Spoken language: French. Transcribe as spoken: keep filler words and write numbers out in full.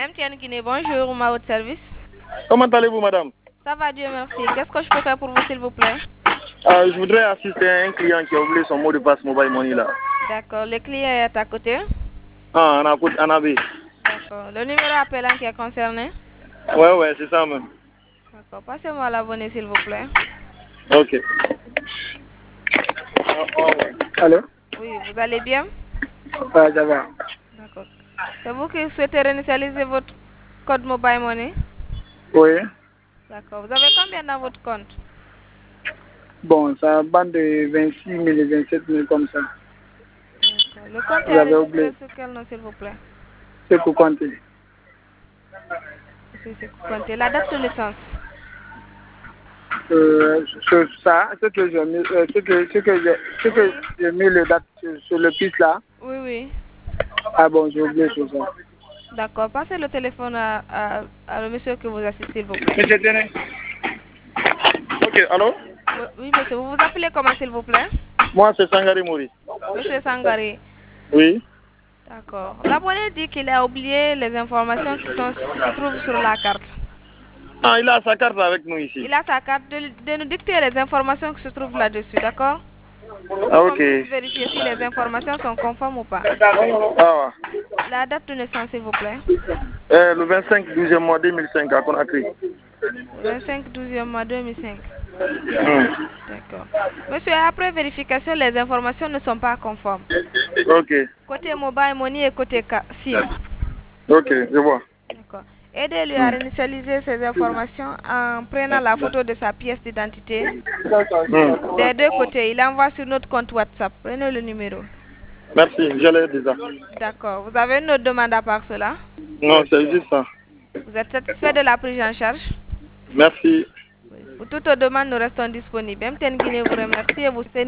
M T N Guinée, bonjour, ma haute service. Comment allez-vous, madame? Ça va, Dieu merci. Qu'est-ce que je peux faire pour vous, s'il vous plaît? euh, Je voudrais assister à un client qui a oublié son mot de passe mobile money là. D'accord, le client est à côté. Ah, en A B. D'accord, le numéro appelant qui est concerné? Ouais, ouais, c'est ça même. D'accord, passez-moi l'abonné, s'il vous plaît. Ok. Allô? Oui, vous allez bien? Ah, ça va. D'accord. C'est vous qui souhaitez réinitialiser votre code mobile money? Oui. D'accord, vous avez combien dans votre compte? Bon, ça bande de vingt-six mille et vingt-sept mille comme ça. D'accord, le compte Vous est avez enregistré oublié. sur quel nom, s'il vous plaît? C'est pour compter. Monsieur Sekou Konté, la date de naissance? Euh, sur ça, ce que j'ai mis, euh, ce que, ce que j'ai, ce que Oui. j'ai mis les dates sur, sur le piste là. Oui, oui. Ah bon, j'ai oublié sur ça. D'accord, passez le téléphone à, à, à le monsieur que vous assistez, s'il vous plaît. Monsieur Téné. Ok, allô? Oui, oui, monsieur, vous vous appelez comment, s'il vous plaît? Moi, c'est Sangari Mouri. Monsieur Sangari. Oui. D'accord. L'abonné dit qu'il a oublié les informations qui, sont, qui se trouvent sur la carte. Ah, il a sa carte avec nous ici. Il a sa carte de, de nous dicter les informations qui se trouvent là-dessus, d'accord? Ah, Pour qu'on ok. puisse vérifier si les informations sont conformes ou pas. Ah, La date de naissance, s'il vous plaît. euh, le vingt-cinq douzième mois deux mille cinq à Conakry. vingt-cinq douzième mois deux mille cinq. Hmm. D'accord. Monsieur, après vérification, les informations ne sont pas conformes. Ok. Côté mobile money et côté SIM. Ok, je vois. D'accord. Aidez-lui à Hmm. réinitialiser ces informations en prenant la photo de sa pièce d'identité. Hmm. Des deux côtés, il envoie sur notre compte WhatsApp. Prenez le numéro. Merci, je l'ai déjà. D'accord. Vous avez une autre demande à part cela? Non, c'est juste ça. Vous êtes satisfait de la prise en charge? Merci. Oui. Pour toute demande, nous restons disponibles. M T N Guinée vous remercie et vous